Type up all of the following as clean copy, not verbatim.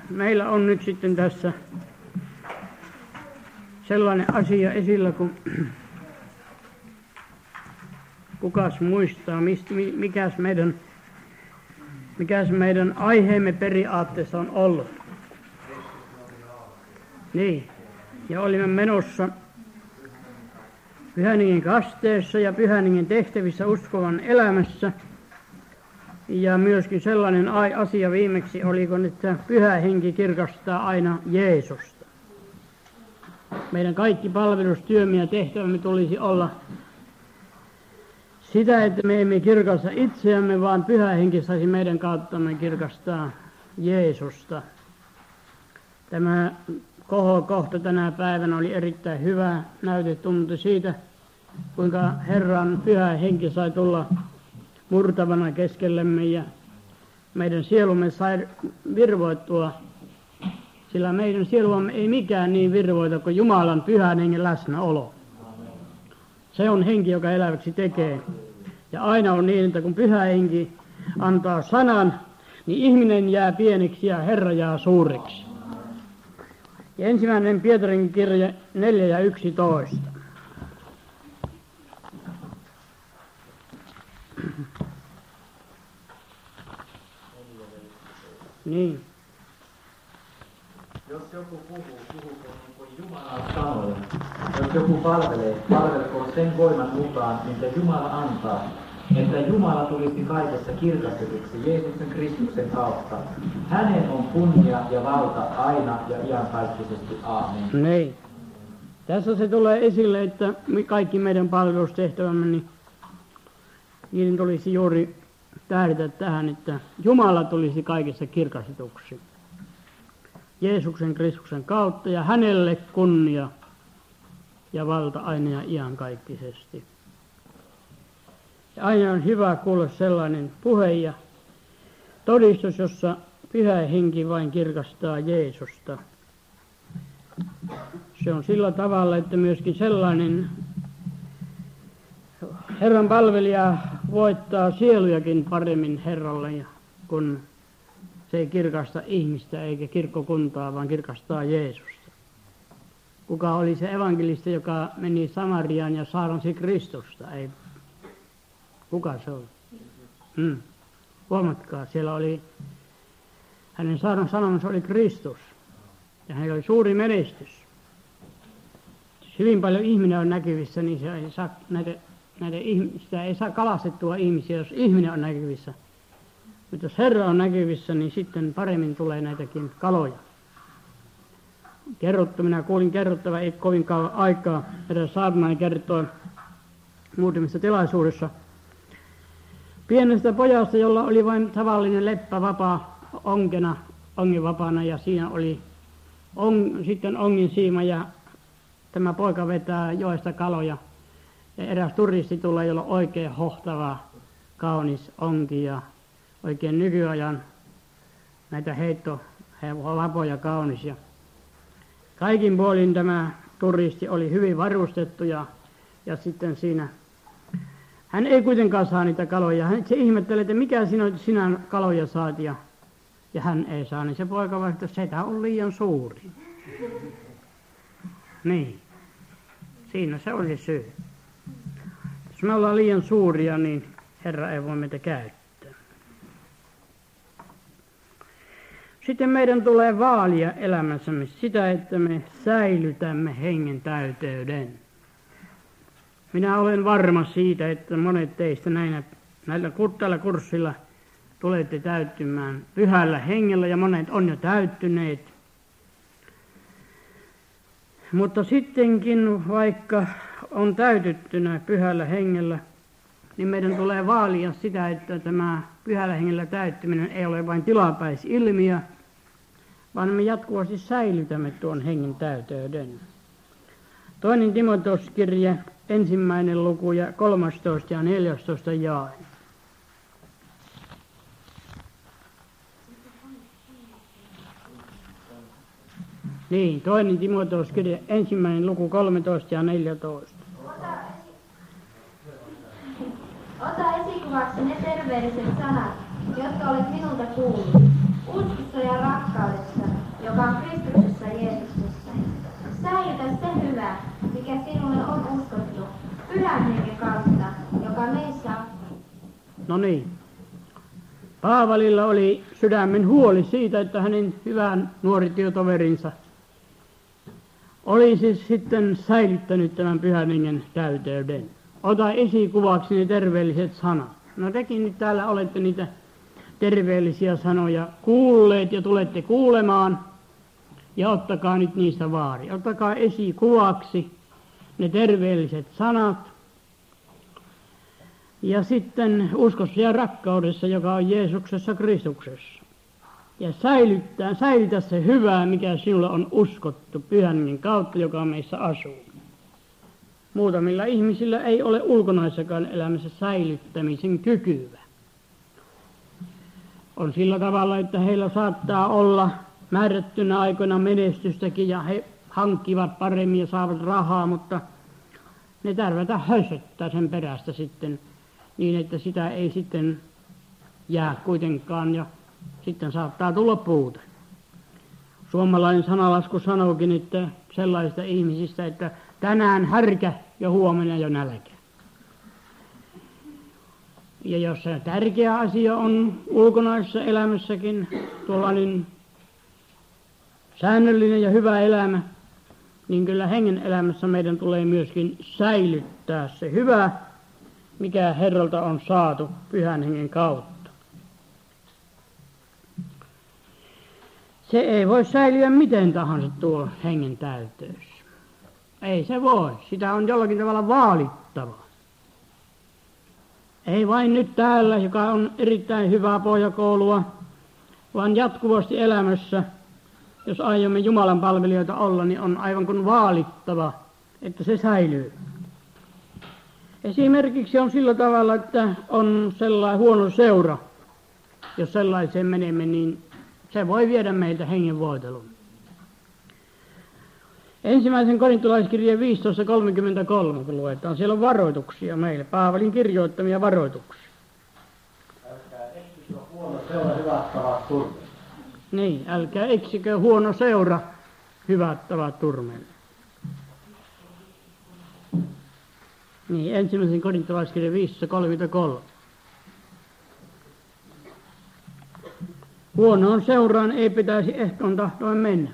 meillä on nyt sitten tässä sellainen asia esillä, kun kukas muistaa, mikäs meidän aiheemme periaatteessa on ollut. Niin, ja olimme menossa Pyhän Hengen kasteessa ja Pyhän Hengen tehtävissä uskovan elämässä. Ja myöskin sellainen asia viimeksi oliko, että Pyhä Henki kirkastaa aina Jeesusta. Meidän kaikki palvelustyömme ja tehtävämme tulisi olla sitä, että me emme kirkasta itseämme, vaan Pyhä Henki saisi meidän kauttamme kirkastaa Jeesusta. Tämä kohta tänä päivänä oli erittäin hyvä näytetunto siitä, kuinka Herran Pyhä Henki sai tulla murtavana keskellemme ja meidän sielumme sai virvoittua, sillä meidän sieluamme ei mikään niin virvoita kuin Jumalan Pyhän Hengen läsnäolo. Se on henki, joka eläväksi tekee. Ja aina on niin, että kun Pyhä Henki antaa sanan, niin ihminen jää pieneksi ja Herra jää suureksi. Ja ensimmäinen Pietarin kirje 4:11. Niin. Jos joku puhuu niin kuin Jumalan sanoja. Jos joku palvelkoon sen voiman mukaan, minkä Jumala antaa, että Jumala tulisi kaikessa kirkastetuksi Jeesuksen Kristuksen kautta. Hänen on kunnia ja valta aina ja iankaikkisesti. Aamen. Niin. Tässä se tulee esille, että kaikki meidän palvelustehtävämme, niin niiden tulisi juuri tähdätä tähän, että Jumala tulisi kaikessa kirkastetuksi Jeesuksen Kristuksen kautta ja hänelle kunnia ja valta aina ja iankaikkisesti. Ja aina on hyvä kuulla sellainen puhe ja todistus, jossa Pyhä Henki vain kirkastaa Jeesusta. Se on sillä tavalla, että myöskin sellainen Herran palvelija voittaa sielujakin paremmin Herralle, kun se ei kirkasta ihmistä eikä kirkkokuntaa, vaan kirkastaa Jeesusta. Kuka oli se evankelisti, joka meni Samariaan ja saarnasi Kristusta? Ei. Kuka se oli? Huomatkaa, siellä oli, hänen saarnan sanomansa oli Kristus. Ja hänellä oli suuri menestys. Jos hyvin paljon ihminen on näkyvissä, niin se ei saa sitä ei saa kalastettua ihmisiä, jos ihminen on näkyvissä. Mutta jos Herra on näkyvissä, niin sitten paremmin tulee näitäkin kaloja. Minä kuulin kerrottava ei kovin kauan aikaa. Eräs saarnaaja kertoi muutamissa tilaisuudessa pienestä pojasta, jolla oli vain tavallinen leppä vapaa ongin vapaana ja siinä oli sitten ongin siima ja tämä poika vetää joesta kaloja. Ja eräs turisti tulee, jolla on oikein hohtava, kaunis onki ja oikein nykyajan näitä lapoja kaunis. Ja kaikin puolin tämä turisti oli hyvin varustettu ja sitten siinä hän ei kuitenkaan saa niitä kaloja. Se ihmettelee, että mikä sinä kaloja saat ja hän ei saa. Niin se poika vastasi, että setä on liian suuri. Niin, siinä se oli syy. Jos me ollaan liian suuria, niin Herra ei voi meitä käyttää. Sitten meidän tulee vaalia elämässämme sitä, että me säilytämme hengen täyteyden. Minä olen varma siitä, että monet teistä tällä kurssilla tulette täyttymään pyhällä hengellä ja monet on jo täyttyneet. Mutta sittenkin, vaikka on täytettynä pyhällä hengellä, niin meidän tulee vaalia sitä, että tämä pyhällä hengellä täyttyminen ei ole vain tilapäisilmiö, vaan me jatkuvasti säilytämme tuon hengen täyteyden. 2. Timoteus-kirje, 1. luku ja 13 ja 14 jae. Niin, 2. Timoteus-kirje, 1. luku 13 ja 14. Ota esikuvaksi ne terveelliset sanat, jotka olet minulta kuullut, uskossa ja rakkaudessa, No niin. Paavalilla oli sydämen huoli siitä, että hänen hyvän nuori työtoverinsa olisi sitten säilyttänyt tämän Pyhän Hengen täyteyden. Ota esikuvaksi ne terveelliset sanat. No tekin nyt täällä olette niitä terveellisiä sanoja kuulleet ja tulette kuulemaan. Ja ottakaa nyt niistä vaari. Ottakaa esikuvaksi ne terveelliset sanat. Ja sitten uskossa ja rakkaudessa, joka on Jeesuksessa Kristuksessa. Ja säilytä se hyvää, mikä sinulle on uskottu Pyhän Hengen kautta, joka meissä asuu. Muutamilla ihmisillä ei ole ulkonaisessakaan elämässä säilyttämisen kykyä. On sillä tavalla, että heillä saattaa olla määrättynä aikoina menestystäkin ja he hankkivat paremmin ja saavat rahaa, mutta ne tärvätä hössöttää sen perästä sitten niin, että sitä ei sitten jää kuitenkaan ja sitten saattaa tulla puute. Suomalainen sanalasku sanookin, että sellaisista ihmisistä, että tänään härkä ja huomenna jo nälkä. Ja jos se tärkeä asia on ulkonaisessa elämässäkin tuollainen säännöllinen ja hyvä elämä, niin kyllä hengen elämässä meidän tulee myöskin säilyttää se hyvä, mikä Herralta on saatu Pyhän Hengen kautta. Se ei voi säilyä miten tahansa tuo hengen täyteys. Ei se voi. Sitä on jollakin tavalla vaalittava. Ei vain nyt täällä, joka on erittäin hyvää pohjakoulua, vaan jatkuvasti elämässä, jos aiomme Jumalan palvelijoita olla, niin on aivan kuin vaalittava, että se säilyy. Esimerkiksi on sillä tavalla, että on sellainen huono seura, jos sellaiseen menemme, niin se voi viedä meiltä hengen voitelun. Ensimmäisen korintolaiskirjeen 15:33, kun luetaan, siellä on varoituksia meille, Paavalin kirjoittamia varoituksia. Älkää eksikö huono seura, hyvät tavat turmeille. Niin, älkää eksikö huono seura, hyvät tavat turmeille. Niin, ensimmäisen korintolaiskirjeen 15:33. Huonoon seuraan ei pitäisi ehtoon tahtoen mennä.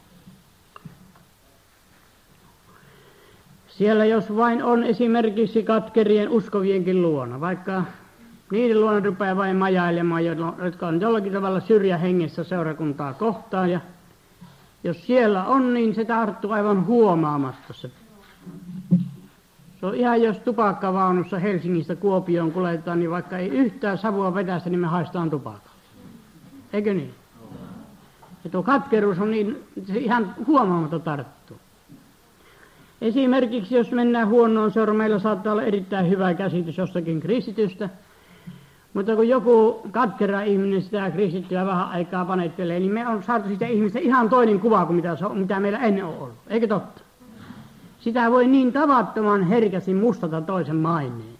Siellä jos vain on esimerkiksi katkerien uskovienkin luona, vaikka niiden luona rupeaa vain majailemaan, jotka on jollakin tavalla syrjähengessä seurakuntaa kohtaan. Ja jos siellä on, niin se tarttuu aivan huomaamatta se. Se on ihan jos tupakkavaunussa Helsingistä Kuopioon kuljetaan, niin vaikka ei yhtään savua vetästä, niin me haistaan tupakkaa. Eikö niin? Ja tuo katkeruus on niin, se ihan huomaamatta tarttuu. Esimerkiksi jos mennään huonoon seuraan, meillä saattaa olla erittäin hyvä käsitys jostakin kristitystä, mutta kun joku katkera ihminen sitä kristittyä vähän aikaa panettelee, niin me on saatu sitä ihmistä ihan toinen kuva kuin mitä meillä ennen on ollut. Eikö totta? Sitä voi niin tavattoman herkästi mustata toisen maineen.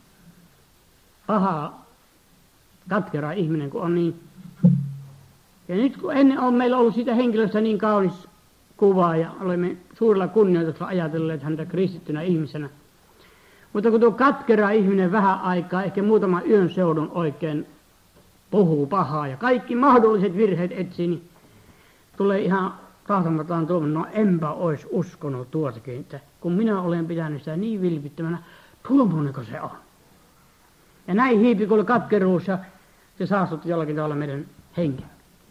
Paha katkera ihminen, kun on niin. Ja nyt kun ennen on meillä ollut siitä henkilöstä niin kaunis kuva ja olemme suurella kunnioituksella ajatelleet häntä kristittynä ihmisenä. Mutta kun tuo katkera ihminen vähän aikaa, ehkä muutaman yön seudun oikein puhuu pahaa ja kaikki mahdolliset virheet etsii, niin tulee ihan tahtomataan tuomaan, no enpä olisi uskonut tuotakin, että kun minä olen pitänyt sitä niin vilpittömänä, tuommoinenko se on. Ja näin hiipi kuule katkeruus ja se saastutti jollakin tavalla meidän henkeä.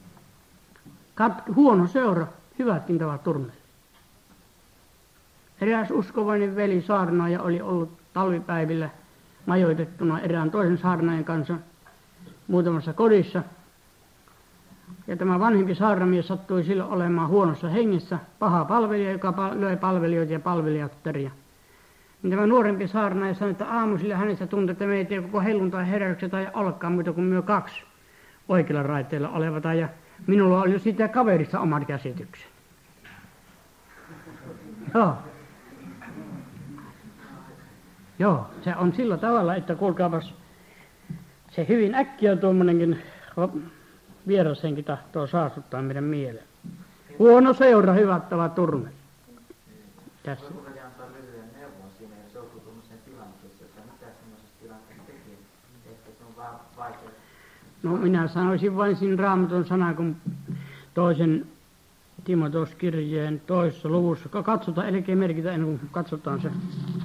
Huono seura, hyvätkin tavat turmeille. Eräs uskovainen veli saarnaaja oli ollut talvipäivillä majoitettuna erään toisen saarnaajan kanssa muutamassa kodissa. Ja tämä vanhempi saarnamies sattui silloin olemaan huonossa hengessä, paha palvelija, joka löi palvelijoita ja palvelijattaria. Niin tämä nuorempi saarnaaja sanoi, että aamusilla hänestä tuntui, että me ei tee koko helluntai heräyksen tai alkaa muuta kuin myö 2 oikeilla raiteilla olevata. Ja minulla oli jo siitä kaverista omat käsityksen. Joo, se on sillä tavalla, että kuulkaapas, se hyvin äkkiä tuommoinenkin vierashenki tahtoo saastuttaa meidän mieleen. Huono seura, hyvät tavat turmeille. Tässä. Voiko antaa lyhyen neuvon siinä, jos joutuu tuollaiseen tilanteeseen, että mitä semmoisessa tilanteessa tekee, että se on vaikea? No minä sanoisin vain siinä Raamatun sana, kun toisen Timoteus-kirjeen 2. luvussa. Katsotaan, älkää merkitä ennen kuin katsotaan se.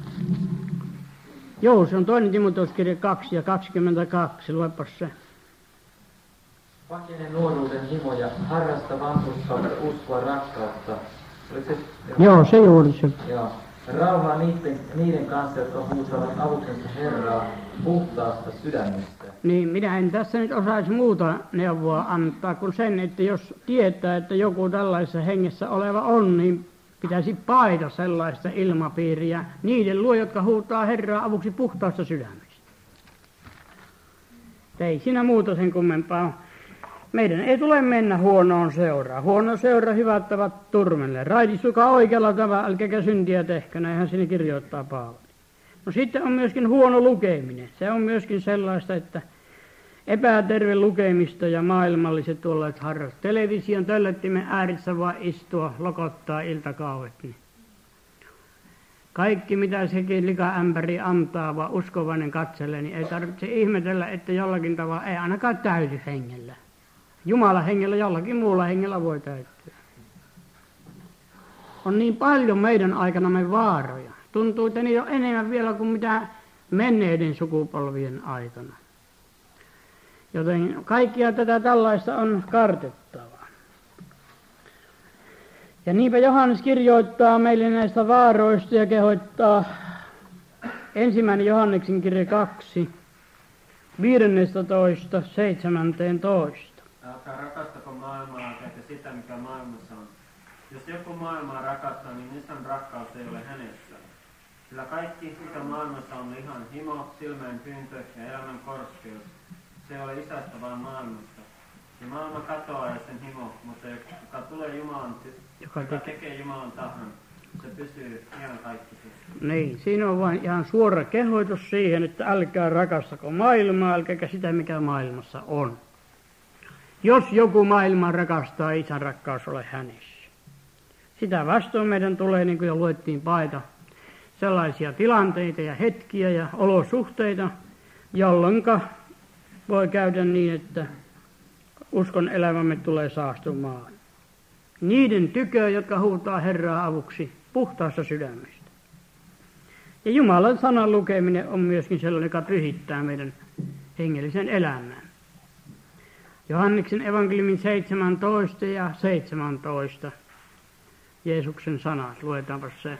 Joo, se on 2. Timoteus-kirje 2 ja 22, luepas se. Pakene nuoruuden himoja, harrasta vanhurskautta, uskoa, rakkautta. Oliko se? Joo, se juuri se. Joo. Rauhaa niiden kanssa, jotka huutavat avuksensa Herraa puhtaasta sydämestä. Niin, minä en tässä nyt osaisi muuta neuvoa antaa kuin sen, että jos tietää, että joku tällaisessa hengessä oleva on, niin pitäisi paita sellaista ilmapiiriä niiden luo, jotka huutaa Herraa avuksi puhtaasta sydämestä. Ei siinä muuta sen kummempaa. Meidän ei tule mennä huonoon seuraan. Huono seura hyvät tavat turmelle. Raidistukaa oikealla tavalla, älkääkä syntiä tehkö, näinhän siinä kirjoittaa Paavali. No sitten on myöskin huono lukeminen. Se on myöskin sellaista, että epäterve lukemista ja maailmalliset tuollaiset harrastat. Television töllöttimen äärissä vaan istua, lokottaa iltakaudet. Niin. Kaikki mitä sekin likaämpäri antaa, vaan uskovainen katselee, niin ei tarvitse ihmetellä, että jollakin tavalla ei ainakaan täyty hengellä. Jumalan hengellä, jollakin muulla hengellä voi täyttyä. On niin paljon meidän aikanamme vaaroja. Tuntuu, että niitä on enemmän vielä kuin mitä menneiden sukupolvien aikana. Joten kaikkia tätä tällaista on kartettava. Ja niinpä Johannes kirjoittaa meille näistä vaaroista ja kehoittaa 1. Johanneksen kirje 2, 15-17. Älkää rakastako maailmaa eikä sitä, mikä maailmassa on. Jos joku maailmaa rakastaa, niin Isän rakkaus ei ole hänessä. Sillä kaikki, mikä maailmassa on lihan himo, silmän pyyntö ja elämän korskeus, se ei ole Isästä vaan maailmasta. Ja maailma katoaa ja sen himo, mutta joka tulee Jumalan, joka tekee Jumalan tahdon, se pysyy iankaikkisesti. Niin, siinä on vain ihan suora kehoitus siihen, että älkää rakastako maailmaa, älkääkä sitä, mikä maailmassa on. Jos joku maailmaa rakastaa, Isän rakkaus ole hänessä. Sitä vastoin meidän tulee, niin kuin jo luettiin, paita sellaisia tilanteita ja hetkiä ja olosuhteita, jolloin voi käydä niin, että uskon elämämme tulee saastumaan. Niiden tykö, jotka huutaa Herraa avuksi puhtaasta sydämestä. Ja Jumalan sanan lukeminen on myöskin sellainen, joka pyhittää meidän hengellisen elämän. Johanneksen evankeliumin 17 ja 17. Jeesuksen sanat, luetaanpa se.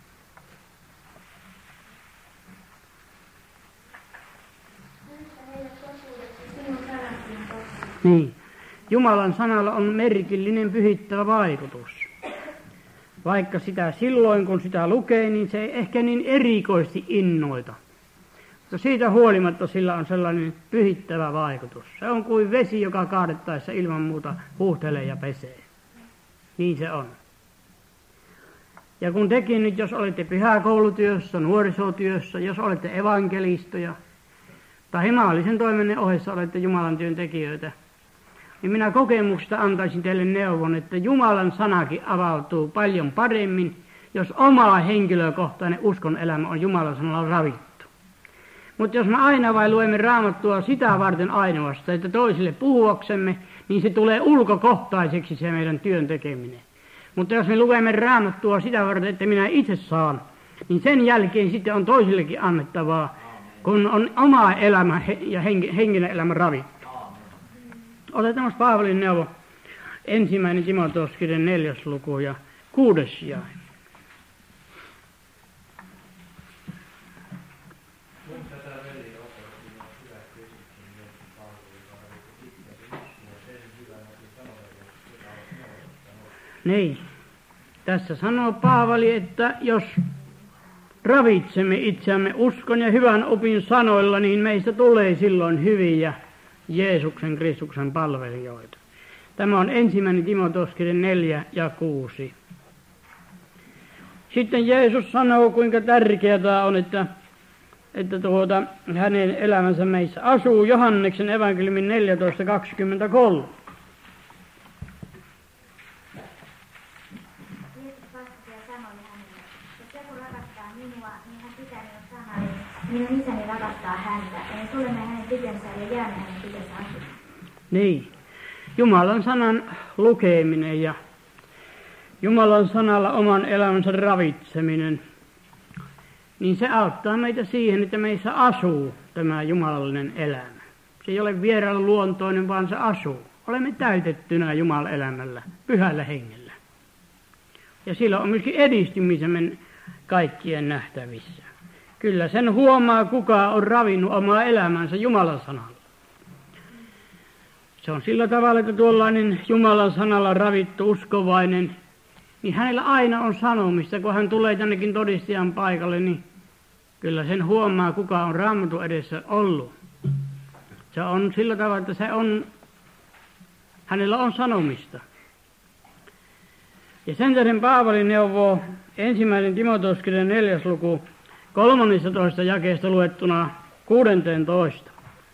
Niin. Jumalan sanalla on merkillinen pyhittävä vaikutus. Vaikka sitä silloin, kun sitä lukee, niin se ei ehkä niin erikoisesti innoita. Mutta siitä huolimatta sillä on sellainen pyhittävä vaikutus. Se on kuin vesi, joka kaadettaessa ilman muuta huuhtelee ja pesee. Niin se on. Ja kun tekin nyt, jos olette pyhäkoulutyössä, nuorisotyössä, jos olette evankelistoja, tai maallisen toimenne ohessa olette Jumalan työntekijöitä, niin minä kokemuksesta antaisin teille neuvon, että Jumalan sanakin avautuu paljon paremmin, jos oma henkilökohtainen uskon elämä on Jumalan sanalla ravittu. Mutta jos me aina vain luemme Raamattua sitä varten ainoastaan, että toisille puhuaksemme, niin se tulee ulkokohtaiseksi se meidän työn tekeminen. Mutta jos me luemme Raamattua sitä varten, että minä itse saan, niin sen jälkeen sitten on toisillekin annettavaa, kun on oma elämä ja henkinen elämä ravittu. Otetaan Paavalin neuvo 1. Timoteus-kirjan 4. luku ja 6. jae. Niin. Tässä sanoo Paavali, että jos ravitsemme itseämme uskon ja hyvän opin sanoilla, niin meistä tulee silloin hyviä Jeesuksen Kristuksen palvelijoita. Tämä on 1. Timoteus-kirja 4 ja 6. Sitten Jeesus sanoo, kuinka tärkeää on, että hänen elämänsä meissä asuu. Johanneksen evankeliumin 14:23. minun isäni rakastaa häntä, ja me tulemme hänen tykönsä ja jäämme hänen tykönsä asumaan. Niin. Jumalan sanan lukeminen ja Jumalan sanalla oman elämänsä ravitseminen, niin se auttaa meitä siihen, että meissä asuu tämä jumalallinen elämä. Se ei ole vieraan luontoinen, vaan se asuu. Olemme täytettynä Jumalan elämällä, pyhällä hengellä. Ja sillä on myöskin edistymisemme kaikkien nähtävissä. Kyllä sen huomaa, kuka on ravinnut omaa elämänsä Jumalan sanalla. Se on sillä tavalla, että tuollainen Jumalan sanalla ravittu uskovainen, niin hänellä aina on sanomista, kun hän tulee tännekin todistajan paikalle, niin kyllä sen huomaa, kuka on Raamatun edessä ollut. Se on sillä tavalla, että hänellä on sanomista. Ja sen tähden Paavali neuvoo 1. Timoteuskirjan 4. luku 13. jakeesta luettuna 16.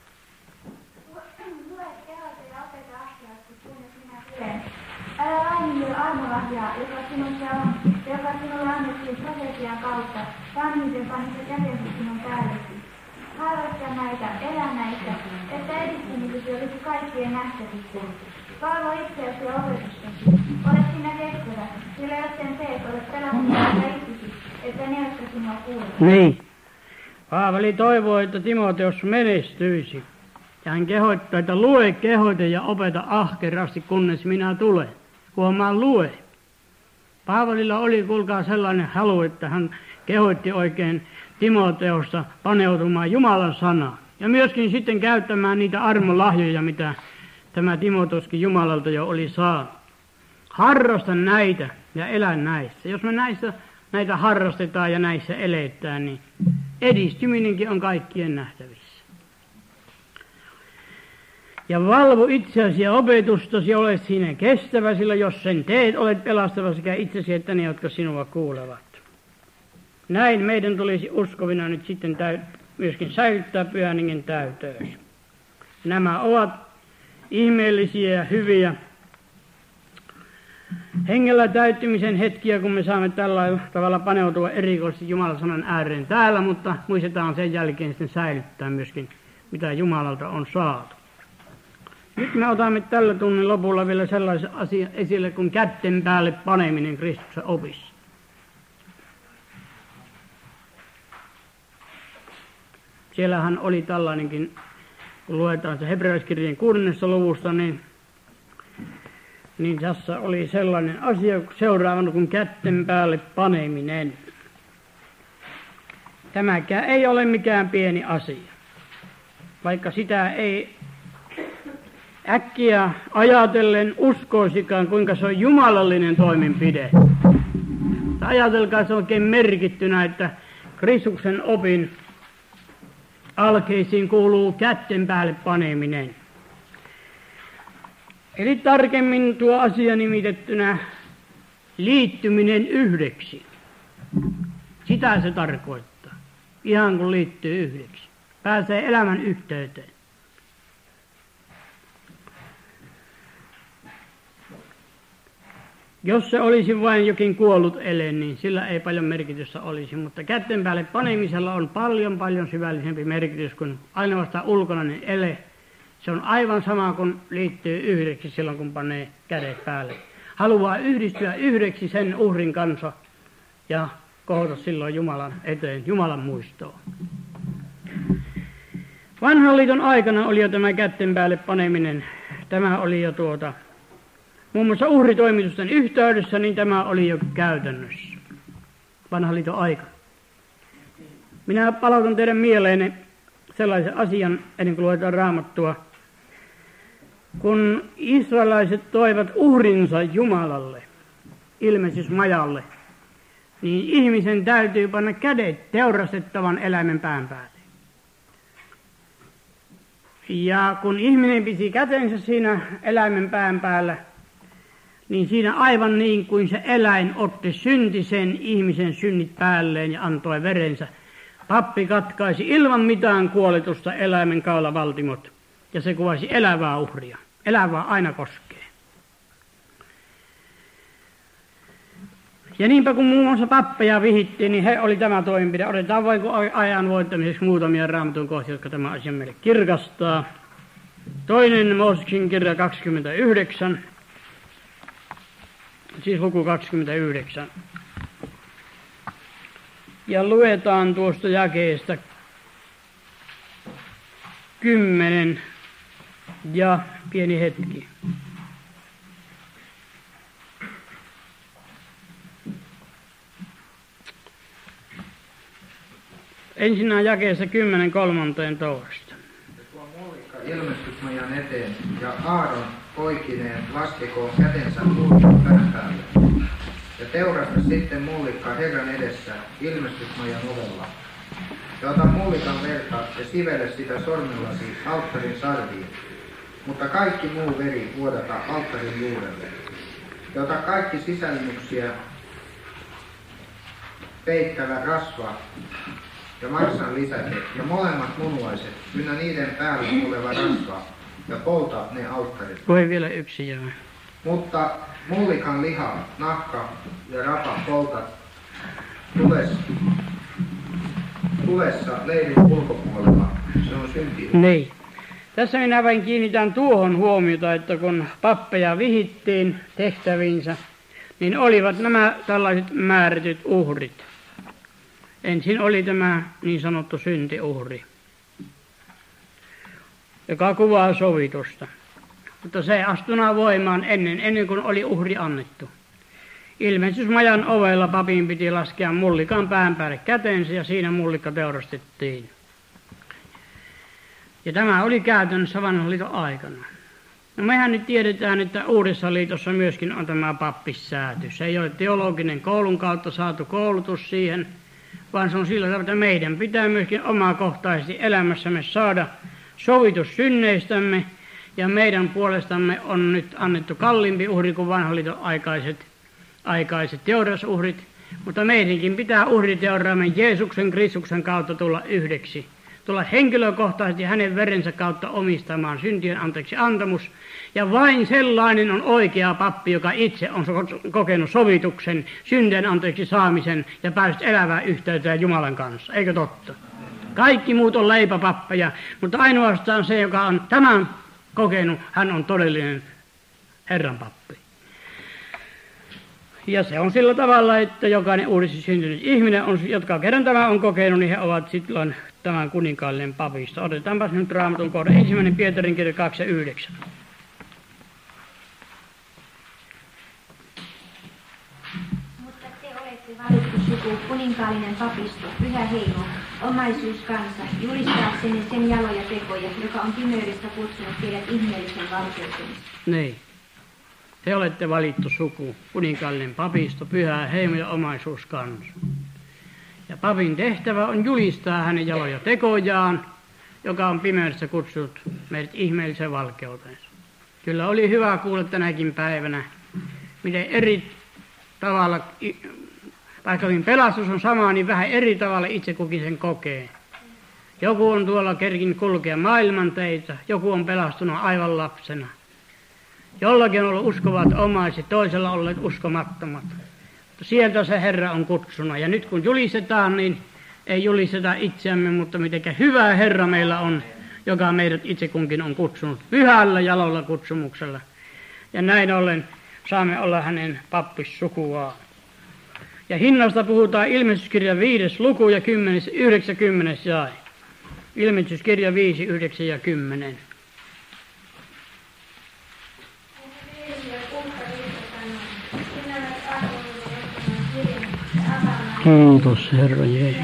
Lue, kehota ja opeta ahkerasti, kunnes minä tulen. Älä laiminlyö armolahjaa, joka sinulle annettiin profetian kautta, vaan niiden panisi kätensä sinun päällesi. Harrasta näitä, elä näitä, että edistymisesi olisi kaikkien nähtävissä. Valvo itseäsi ja opetustasi. Ole sinä kestävä, sillä jos sen teet, olet pelastunut itsesi, että ne, jotka sinua kuulevat. Niin. Paavali toivoo, että Timoteus menestyisi. Ja hän kehottaa, että lue, kehota ja opeta ahkerasti, kunnes minä tulen. Huomaa lue. Paavalilla oli, kuulkaa, sellainen halu, että hän kehoitti oikein Timoteusta paneutumaan Jumalan sanaan. Ja myöskin sitten käyttämään niitä armolahjoja, mitä tämä Timoteuskin Jumalalta jo oli saanut. Harrasta näitä ja elä näissä. Jos me näitä harrastetaan ja näissä eletään, niin edistyminenkin on kaikkien nähtävissä. Ja valvo itseäsi ja opetustasi, olet siinä kestävä, sillä jos sen teet, olet pelastava sekä itsesi että ne, jotka sinua kuulevat. Näin meidän tulisi uskovina nyt sitten myöskin säilyttää pyhän hengen täyteys. Nämä ovat ihmeellisiä ja hyviä hengellä täyttymisen hetkiä, kun me saamme tällä tavalla paneutua erikoisesti Jumalan sanan ääreen täällä, mutta muistetaan sen jälkeen sitten säilyttää myöskin, mitä Jumalalta on saatu. Nyt me otamme tällä tunnin lopulla vielä sellaisen asian esille kuin kätten päälle paneminen Kristuksen opissa. Siellähän oli tällainenkin, kun luetaan se hebrealaiskirjeen 6. luvusta, niin tässä oli sellainen asia seuraavana kuin kätten päälle paneminen. Tämäkään ei ole mikään pieni asia, vaikka sitä ei äkkiä ajatellen uskoisikaan, kuinka se on jumalallinen toimenpide. Ajatelkaa, se on oikein merkittynä, että Kristuksen opin alkeisiin kuuluu kätten päälle paneminen. Eli tarkemmin tuo asia nimitettynä liittyminen yhdeksi. Sitä se tarkoittaa. Ihan kun liittyy yhdeksi. Pääsee elämän yhteyteen. Jos se olisi vain jokin kuollut ele, niin sillä ei paljon merkitystä olisi, mutta kätten päälle panemisella on paljon syvällisempi merkitys kuin ainoastaan ulkonainen ele. Se on aivan sama kuin liittyy yhdeksi silloin, kun panee kädet päälle. Haluaa yhdistyä yhdeksi sen uhrin kanssa ja kohdata silloin Jumalan eteen, Jumalan muistoon. Vanhan liiton aikana oli jo tämä kätten päälle paneminen. Tämä oli jo muun muassa uhritoimitusten yhteydessä, niin tämä oli jo käytännössä. Vanhan liiton aikana. Minä palautan teidän mieleenne sellaisen asian, ennen kuin luetaan Raamattua. Kun israelaiset toivat uhrinsa Jumalalle, ilmestysmajalle, niin ihmisen täytyy panna kädet teurastettavan eläimen pään päälle. Ja kun ihminen piti kätensä siinä eläimen pään päällä, niin siinä aivan niin kuin se eläin otti syntisen ihmisen synnit päälleen ja antoi verensä. Pappi katkaisi ilman mitään kuoletusta eläimen kaulavaltimot, ja se kuvasi elävää uhria. Elävää aina koskee. Ja niinpä kun muun muassa pappeja vihittiin, niin he oli tämä toimenpide. Otetaan vain ajan voittamiseksi muutamia Raamatun kohtia, jotka tämä asia meille kirkastaa. Toinen Mooseksen kirja 29, siis luku 29. Ja luetaan tuosta jakeesta 10 ja pieni hetki. Ensinnä jakeessa 10:13. Tuo mullikka ilmestysmajan eteen, ja Aaron poikineen laskekoon kätensä mullikan pään päälle. Ja teurasta sitten mullikka Herran edessä ilmestysmajan ovella. Ja ota mullikan verta ja sivele sitä sormellasi alttarin sarviin. Mutta kaikki muu veri vuodata alttarin juurelle. Ja ota kaikki sisälmyksiä peittävä rasva ja marsan lisäte ja molemmat munuaiset ynnä niiden päällä oleva rasva ja polta ne alttarille. Voi vielä yksi jää. Mutta mullikan liha, nahka ja rapa poltat tulessa leirin ulkopuolella. Se on synti. Niin. Tässä minä vain kiinnitän tuohon huomiota, että kun pappeja vihittiin tehtäviinsä, niin olivat nämä tällaiset määrätyt uhrit. Ensin oli tämä niin sanottu syntiuhri, joka kuvaa sovitusta. Mutta se astuna voimaan ennen kuin oli uhri annettu. Ilmestysmajan ovella papin piti laskea mullikan pään päälle kätensä ja siinä mullikka teurastettiin. Ja tämä oli käytännössä vanhan liiton aikana. No mehän nyt tiedetään, että Uudessa liitossa myöskin on tämä pappissääty. Se ei ole teologinen koulun kautta saatu koulutus siihen, vaan se on sillä tavalla, että meidän pitää myöskin omakohtaisesti elämässämme saada sovitus synneistämme. Ja meidän puolestamme on nyt annettu kalliimpi uhri kuin vanhan liiton aikaiset teurasuhrit. Mutta meidänkin pitää uhriteuraamme Jeesuksen Kristuksen kautta tulla yhdeksi. Tulla henkilökohtaisesti hänen verensä kautta omistamaan syntien anteeksi antamus. Ja vain sellainen on oikea pappi, joka itse on kokenut sovituksen, syntien anteeksi saamisen ja päässyt elävään yhteyteen Jumalan kanssa. Eikö totta? Kaikki muut on leipäpappeja, mutta ainoastaan se, joka on tämän kokenut, hän on todellinen Herran pappi. Ja se on sillä tavalla, että jokainen uudesti syntynyt ihminen, jotka kerran tämä on kokenut, niin he ovat silloin tämän kuninkaallinen papista. Otetaanpas nyt Raamatun kohdan 1. Pietarin kirja 2:9. Mutta te olette valittu suku, kuninkaallinen papisto, pyhä heimo, omaisuuskansa, julistaaksenne sen jaloja tekoja, joka on pimeydestä kutsunut teidät ihmeellisen valkeuteen. Niin. Te olette valittu suku, kuninkaallinen papisto, pyhä heimo ja omaisuuskansa. Ja papin tehtävä on julistaa hänen jaloja tekojaan, joka on pimeydestä kutsunut meidät ihmeelliseen valkeuteensa. Kyllä oli hyvä kuulla tänäkin päivänä, miten eri tavalla, vaikkakin pelastus on sama, niin vähän eri tavalla itse kukin sen kokee. Joku on tuolla kerkin kulkea maailman teitä, joku on pelastunut aivan lapsena. Jollakin on ollut uskovat omaiset, toisella olleet uskomattomat. Sieltä se Herra on kutsunut. Ja nyt kun julistetaan, niin ei julisteta itseämme, mutta mitenkä hyvä Herra meillä on, joka meidät itse kunkin on kutsunut pyhällä jalolla kutsumuksella. Ja näin ollen saamme olla hänen pappissukuaan. Ja hinnasta puhutaan Ilmestyskirja 5. luku ja 9:10 jae. Ilmestyskirja 5, 9 ja 10. Kiitos Herra Jeesus.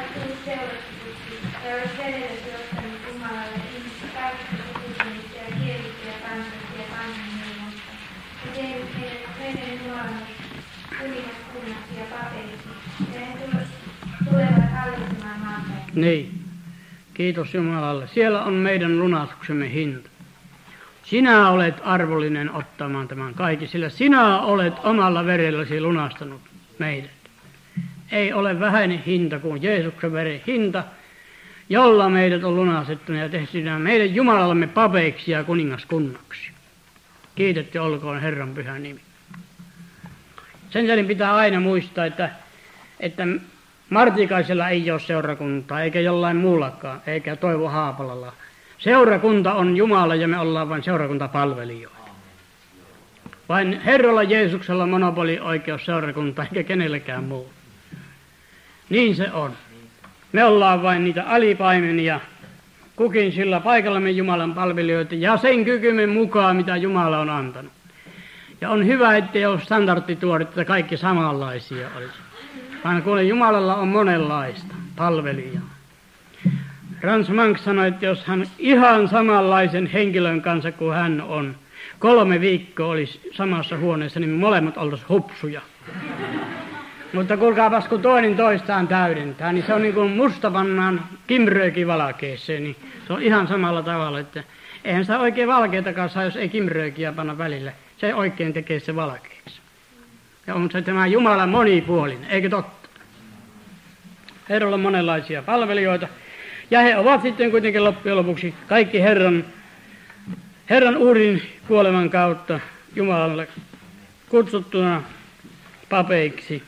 Niin. Kiitos Jumalalle. Siellä on meidän lunastuksemme hinta. Sinä olet arvollinen ottamaan tämän kaiken, sillä sinä olet omalla verelläsi lunastanut meidät. Ei ole vähäinen hinta kuin Jeesuksen veren hinta, jolla meidät on lunastettu ja tehty meidän Jumalallamme papeiksi ja kuningaskunnaksi. Kiitetty olkoon Herran pyhä nimi. Sen jälkeen pitää aina muistaa, että Martikaisella ei ole seurakuntaa, eikä jollain muullakaan, eikä Toivo Haapalalla. Seurakunta on Jumala ja me ollaan vain seurakuntapalvelijoita. Vain Herralla Jeesuksella on monopolioikeus seurakunta, eikä kenellekään muu. Niin se on. Me ollaan vain niitä alipaimenia, kukin sillä paikallamme Jumalan palvelijoita ja sen kykymme mukaan, mitä Jumala on antanut. Ja on hyvä, ettei ole standardituorit, että kaikki samanlaisia olisi. Vaan kuule, Jumalalla on monenlaista palvelijaa. Frans Mank sanoi, että jos hän ihan samanlaisen henkilön kanssa kuin hän on, 3 viikkoa olisi samassa huoneessa, niin molemmat oltaisiin hupsuja. Mutta kuulkaapas, kun toinen toistaan täydentää, niin se on niin kuin musta pannaan kimrööki valkeeseen, niin se on ihan samalla tavalla, että eihän sitä oikein valkeatakaan saa, jos ei kimröökiä panna välillä. Se oikein tekee se valkeeksi. Ja on se tämä Jumala monipuolinen, eikö totta? Herralla on monenlaisia palvelijoita. Ja he ovat sitten kuitenkin loppujen lopuksi kaikki Herran uhrin kuoleman kautta Jumalalle kutsuttuna papeiksi.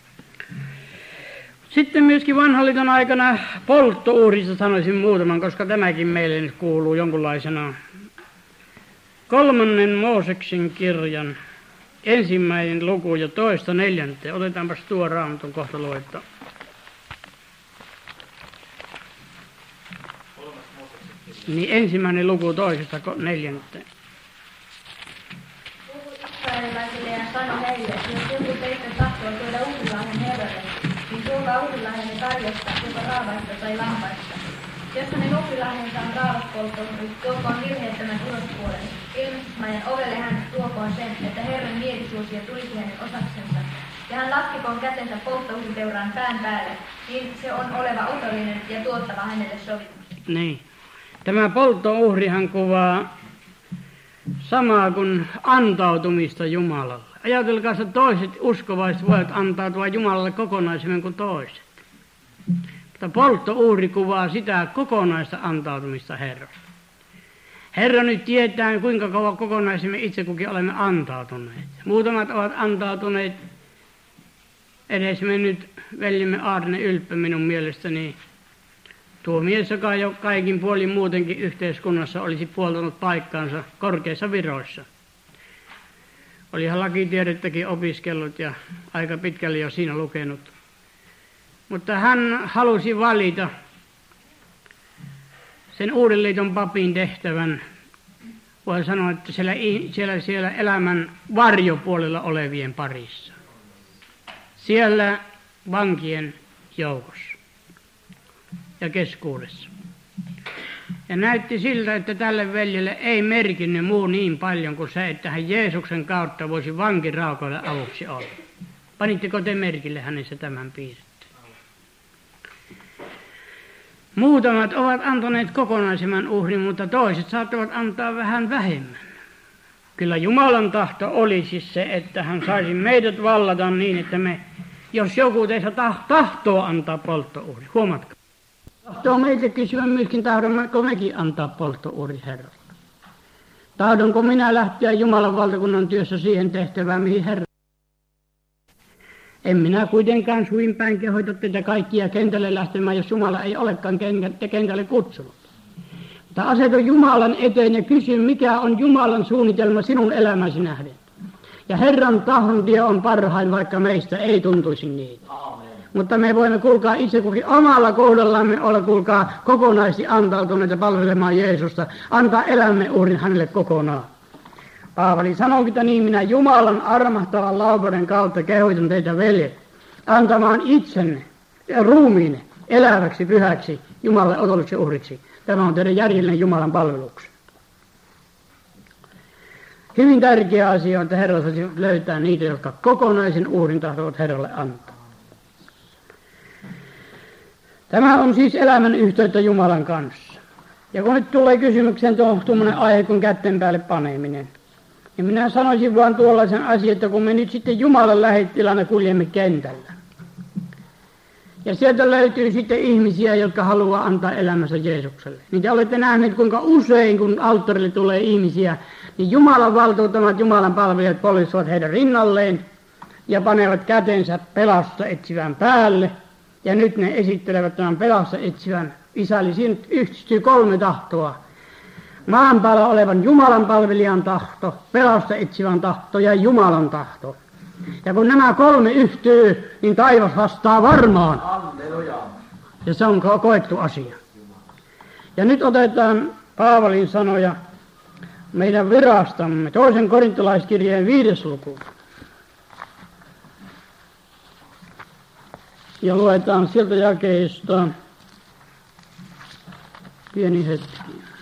Sitten myöskin vanhan liiton aikana polttouhrista sanoisin muutaman, koska tämäkin meille nyt kuuluu jonkunlaisena 3. Mooseksen kirjan 1. luku ja 2.4. Otetaanpas tuo Raamatun kohta luetta. Niin 1. luku 2.4. Puhu israelilaisille ja sano heille, jos joku teistä tahtoo tuoda uhrilahjan Herralle, niin tuokaa uhrilahjanne karjasta, joko raavaista tai lampaista. Jos hänen uhrilahjansa on raavaspolttouhri, tuokoon virheettömän ulospuolen. Ilmestysmajan ovelle hän tuokoon sen, että Herran mielisuusia tulisi hänen osaksensa. Ja hän laskikoon kätensä polttouhripeuraan pään päälle, niin se on oleva otollinen ja tuottava hänelle sovituksi. Niin. Tämä polttouhrihan kuvaa samaa kuin antautumista Jumalalle. Ajatelkaa, että toiset uskovaiset voivat antautua Jumalalle kokonaisemmin kuin toiset. Mutta polttouhri kuvaa sitä kokonaista antautumista Herralle. Herra nyt tietää, kuinka kauan kokonaisemmin itse kukin olemme antautuneet. Muutamat ovat antautuneet, edes me nyt veljimme Aarne Ylppö minun mielestäni. Tuo mies, joka jo kaikin puolin muutenkin yhteiskunnassa olisi puoltanut paikkaansa korkeissa viroissa. Olihan lakitiedettäkin opiskellut ja aika pitkälle jo siinä lukenut. Mutta hän halusi valita sen Uuden liiton papin tehtävän, voi sanoa, että siellä elämän varjopuolella olevien parissa. Siellä vankien joukossa ja keskuudessa. Ja näytti siltä, että tälle veljelle ei merkinnyt muu niin paljon kuin se, että hän Jeesuksen kautta voisi vankiraukoille avuksi olla. Panitteko te merkille hänessä tämän piirteen? Muutamat ovat antaneet kokonaisemman uhrin, mutta toiset saattavat antaa vähän vähemmän. Kyllä Jumalan tahto oli siis se, että hän saisi meidät vallata niin, että jos joku teistä tahtoo antaa polttouhri, huomatkaa. Tahtoo meitä kysyä myöskin, tahdonko mekin antaa polttouhri Herralle. Tahdonko minä lähteä Jumalan valtakunnan työssä siihen tehtävään, mihin Herra. En minä kuitenkaan suin päin kehoita teitä kaikkia kentälle lähtemään, jos Jumala ei olekaan kentälle kutsunut. Mutta asetu Jumalan eteen ja kysy, mikä on Jumalan suunnitelma sinun elämäsi nähden. Ja Herran tahdon tie on parhain, vaikka meistä ei tuntuisi niitä. Amen. Mutta me voimme kuulkaa itse kukin omalla kohdallamme olla kuulkaa kokonaisesti antautuneita palvelemaan Jeesusta. Antaa elämme uhrin hänelle kokonaan. Paavali sanookin, että niin minä Jumalan armahtavan laupeuden kautta kehoitan teitä veljet antamaan itsenne ja ruumiinne eläväksi pyhäksi Jumalalle otolliseksi uhriksi. Tämä on teidän järjellinen Jumalan palveluksi. Hyvin tärkeä asia on, että Herra saisi löytää niitä, jotka kokonaisen uhrin tahtovat Herralle antaa. Tämä on siis elämän yhteyttä Jumalan kanssa. Ja kun nyt tulee kysymykseen tuommoinen aihe kuin kätten päälle paneminen, niin minä sanoisin vaan tuollaisen asian, että kun me nyt sitten Jumalan lähettiläänä kuljemme kentällä, ja sieltä löytyy sitten ihmisiä, jotka haluaa antaa elämänsä Jeesukselle. Niin te olette nähneet, kuinka usein, kun alttarille tulee ihmisiä, niin Jumalan valtuuttamat Jumalan palvelijat poliisivat heidän rinnalleen ja panevat kätensä pelastusta etsivän päälle. Ja nyt ne esittelevät tämän pelastusta etsivän isälle. Siinä yhdistyy 3 tahtoa. Maan päällä olevan Jumalan palvelijan tahto, pelastusta etsivän tahto ja Jumalan tahto. Ja kun nämä 3 yhtyy, niin taivas vastaa varmaan. Ja se on koettu asia. Ja nyt otetaan Paavalin sanoja meidän virastamme, 2. korintolaiskirjeen 5. luku. Ja luetaan sieltä jakeista pieni hetki.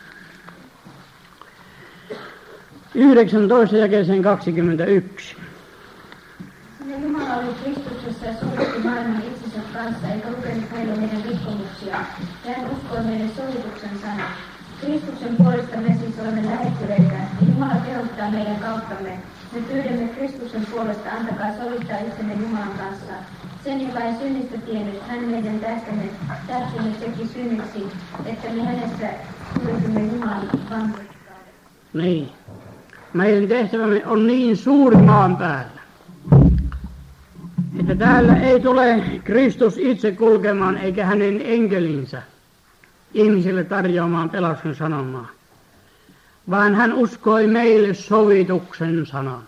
19 jakeeseen 21. Ja Jumala oli Kristuksessa ja sovitti maailman itsensä kanssa, eikä lukenut meille meidän rikkomuksia. Ja hän uskoi meille sovituksen sanan. Kristuksen puolesta me siis olemme lähettyneitä, ja Jumala kehottaa meidän kauttamme. Me pyydämme Kristuksen puolesta, antakaa sovittaa itsenne Jumalan kanssa. Sen, joka ei synnistä tiennyt, hän meidän tähtimme teki synniksi, että me hänessä tulisimme Jumalan vanhurskauden. Niin. Meidän tehtävämme on niin suuri maan päällä, että täällä ei tule Kristus itse kulkemaan eikä hänen enkelinsä ihmisille tarjoamaan pelastuksen sanomaa, vaan hän uskoi meille sovituksen sanan.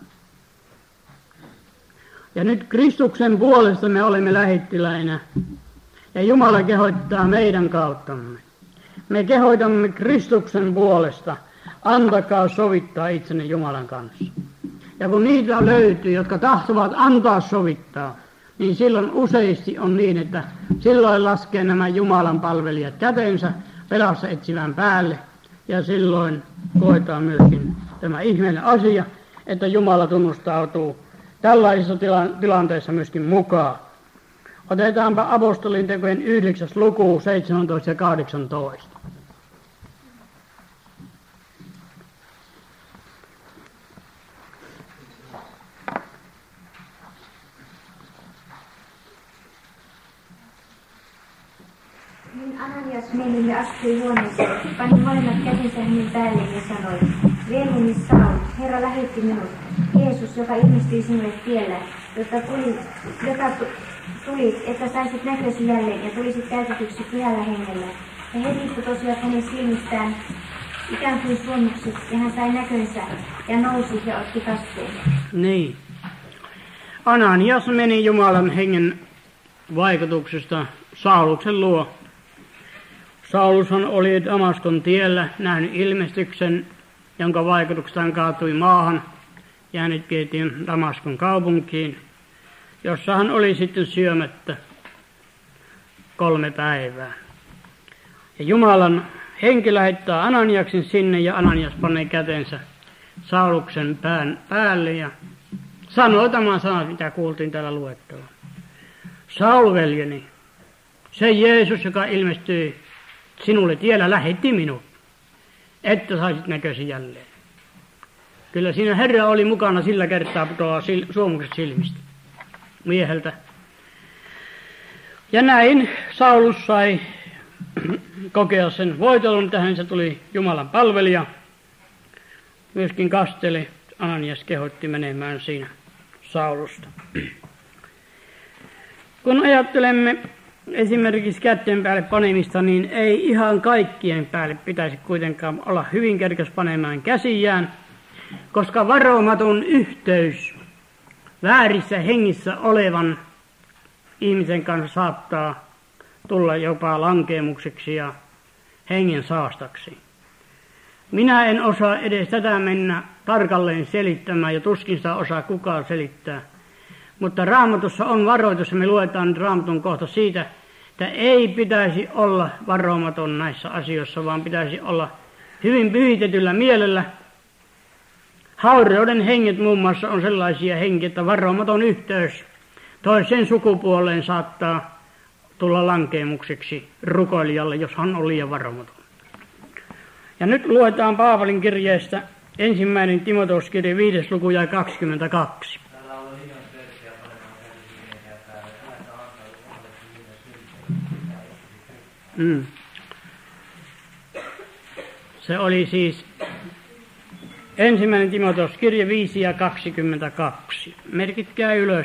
Ja nyt Kristuksen puolesta me olemme lähettiläinä ja Jumala kehottaa meidän kauttamme. Me kehoitamme Kristuksen puolesta, antakaa sovittaa itsenne Jumalan kanssa. Ja kun niitä löytyy, jotka tahtovat antaa sovittaa, niin silloin useasti on niin, että silloin laskee nämä Jumalan palvelijat kätensä pelassa etsivän päälle. Ja silloin koetaan myöskin tämä ihmeellinen asia, että Jumala tunnustautuu tällaisissa tilanteissa myöskin mukaan. Otetaanpa apostolin tekojen 9. luku 17 ja 18. Niin Ananias meni ja astui huoneeseen, pani molemmat kätensä hänen päälleen ja sanoi, Veljeni Saul, Herra lähetti minut, Jeesus, joka ilmestyi sinulle tiellä, jota tulit, että saisit näkösi jälleen ja tulisit täytetyksi pyhällä hengellä. Ja heti putosivat hänen silmistään ikään kuin suomukset, ja hän sai näkönsä ja nousi ja otti kasteen. Niin. Ananias meni Jumalan hengen vaikutuksesta Sauluksen luo. Saulushan oli Damaskon tiellä nähnyt ilmestyksen, jonka vaikutuksesta hän kaatui maahan, ja hänet vietiin Damaskon kaupunkiin, jossa hän oli sitten syömättä 3 päivää. Ja Jumalan henki lähettää Ananiaksen sinne, ja Ananias panee kätensä Sauluksen pään päälle ja sanoi tämän sanan, mitä kuultiin täällä luettavaa. Saul, veljeni, se Jeesus, joka ilmestyi sinulle tiellä, lähetti minut, että saisit näkösi jälleen. Kyllä siinä Herra oli mukana sillä kertaa putoaa suomukset silmistä mieheltä. Ja näin Saulus sai kokea sen voitelun, että hänestä tuli Jumalan palvelija. Myöskin kasteli, Ananias kehotti menemään siinä Saulusta. Kun ajattelemme esimerkiksi kätten päälle panemista, niin ei ihan kaikkien päälle pitäisi kuitenkaan olla hyvin kerkäs panemaan käsiään, koska varomaton yhteys väärissä hengissä olevan ihmisen kanssa saattaa tulla jopa lankeemukseksi ja hengen saastaksi. Minä en osaa edes tätä mennä tarkalleen selittämään ja tuskin sitä osaa kukaan selittää. Mutta Raamatussa on varoitus, ja me luetaan nyt Raamatun kohta siitä, että ei pitäisi olla varomaton näissä asioissa, vaan pitäisi olla hyvin pyhitetyllä mielellä. Haurauden henget muun muassa on sellaisia henkiä, että varomaton yhteys toiseen sukupuoleen saattaa tulla lankeemukseksi rukoilijalle, jos hän on liian varomaton. Ja nyt luetaan Paavalin kirjeestä 1. Timoteuskirje 5. luku ja 22. Se oli siis Ensimmäinen Timoteus kirje 5 ja 22. Merkitkää ylös.